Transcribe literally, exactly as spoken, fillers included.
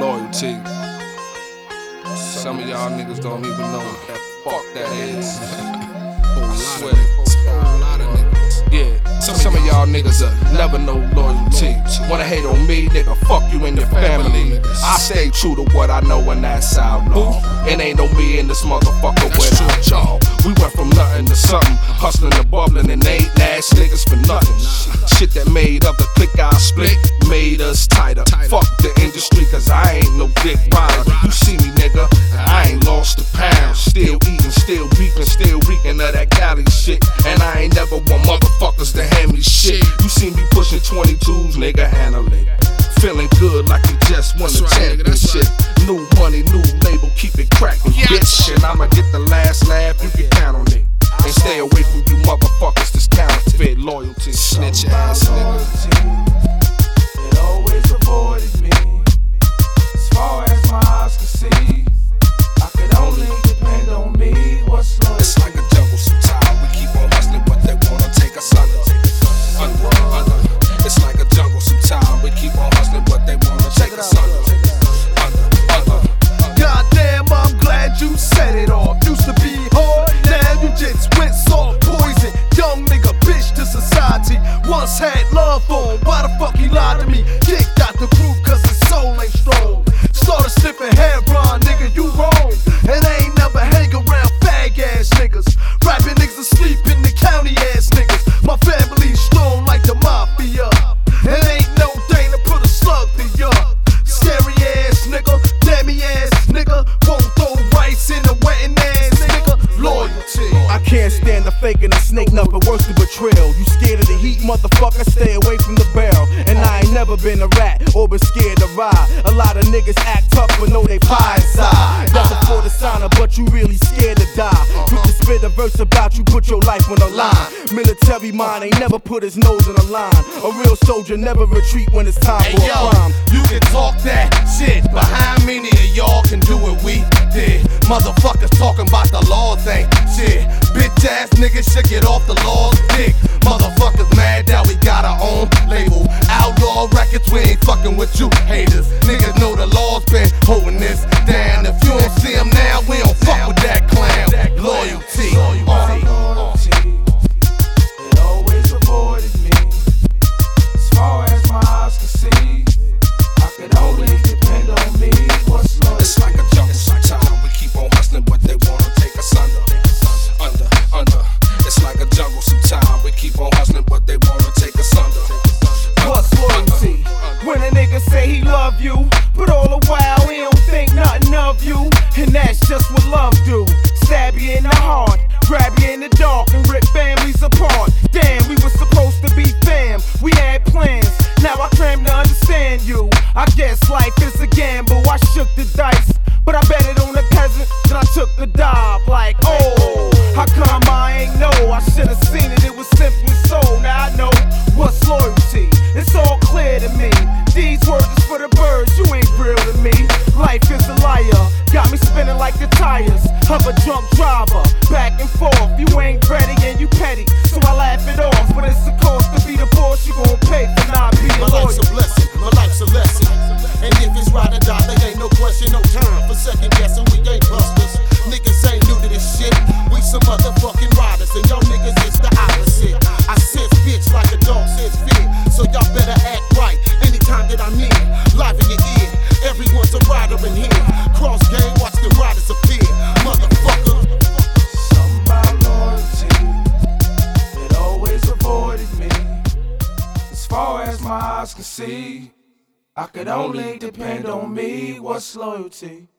loyalty. Some of y'all niggas don't even know what that fuck that is. I swear, a lot of niggas. Yeah, some of y'all niggas uh, never know loyalty. Wanna hate on me, nigga, fuck you and your family. I stay true to what I know and that's outlaw. It ain't no me in this motherfucker without y'all. We went from nothing to something, hustling and bubbling and ain't ass niggas for nothing. Shit that made up the click I split, made us tighter. Fuck the industry, cause I ain't no dick rider. You see me, nigga, I ain't lost a pound. Still eating, still beeping, still reeking of that Cali shit. And I ain't never want motherfuckers to hand me shit. You see me pushing twenty-twos, nigga, handle it. Feeling good like you just won the championship. New money, new label, keep it crackin', bitch. And I'ma get the last laugh, you can count on it. And stay away from you motherfuckers that's counterfeit loyalty. Snitch ass nigga. It always avoided me. As far as my eyes can see, I could only depend on me. What's loyalty? It's like a jungle sometimes. We keep on hustling, but they wanna take us under. Under, under. It's like a jungle sometimes. We keep on hustling, but they wanna take us under. Under, under. Goddamn, I'm glad you said it all. Used to be hard, now you just went soft poison. Young nigga, bitch to society. Once had love for him, why the fuck he lied to me? Kicked out the group cause his soul ain't strong. Started sniffing heroin, nigga, you wrong. And I ain't never hang around fag ass niggas. Rapping niggas asleep in the county ass niggas. My family's strong like the mafia. And ain't no thing to put a slug to ya. Scary ass nigga, dammy ass nigga. Won't throw rice in a wetting ass nigga. Loyalty. I can't stand the faking and snake nothing worse than betrayal. You scared of the heat, motherfucker, stay away from the barrel. And I ain't never been a rat or been scared to ride. A lot of niggas act tough but know they pie inside. Nothing for the signer, but you really scared to die. You can spit a verse about you, put your life on the line. Military mind ain't never put his nose in a line. A real soldier never retreat when it's time Hey for yo, a crime. you can talk that shit, but how many of y'all can do what we did? Motherfuckers talking about the law thing, shit. Bitch ass niggas should get off the law's dick. Motherfuckers mad that we got our own label. Outlaw records, we ain't fucking with you haters. Niggas know the law's been holding this down. If you don't see them now, we don't fuck with that clown. Loyalty. Loyalty. It always avoided me. As far as my eyes can see, I could only depend on me. What's loyalty? It's like a jungle sometimes. We keep on hustling, but they wanna take us under. Under, under. It's like a jungle sometimes. We keep on hustling, but they wanna take us under. What's loyalty? When a nigga say he love you, but all the while he don't think nothing of you. And that's just what love do. Stab you in the heart, grab you in the dark, and rip families apart. Damn, we were supposed to be fam, we had plans. Now I claim to understand you. I guess life is a gamble, I shook the dice, but I bet it on the peasant, then I took the dive. Like, oh, how come I ain't know? I should've seen it, it was simply so. Now I know what's loyalty, it's all clear to me. These words is for the birds, you ain't real to me. Life is a liar, got me spinning like the tires of a drunk driver. Back and forth, you ain't ready and you petty, so I laugh it off. But it's the cost to be the boss, you gon' pay for not being My loyal. life's a blessing, my life's a lesson. And if it's ride or die, there ain't no question, no time for second guessing. We ain't busters, niggas ain't new to this shit. We some motherfucking riders, and y'all niggas is the opposite. I sense bitch like a dog sense fear, so y'all better act right anytime that I'm near. Live in your ear, everyone's a rider in here. Cross game, watch the riders appear, motherfucker. Something about loyalty. It always avoided me. As far as my eyes can see, I could only depend on me. What's loyalty?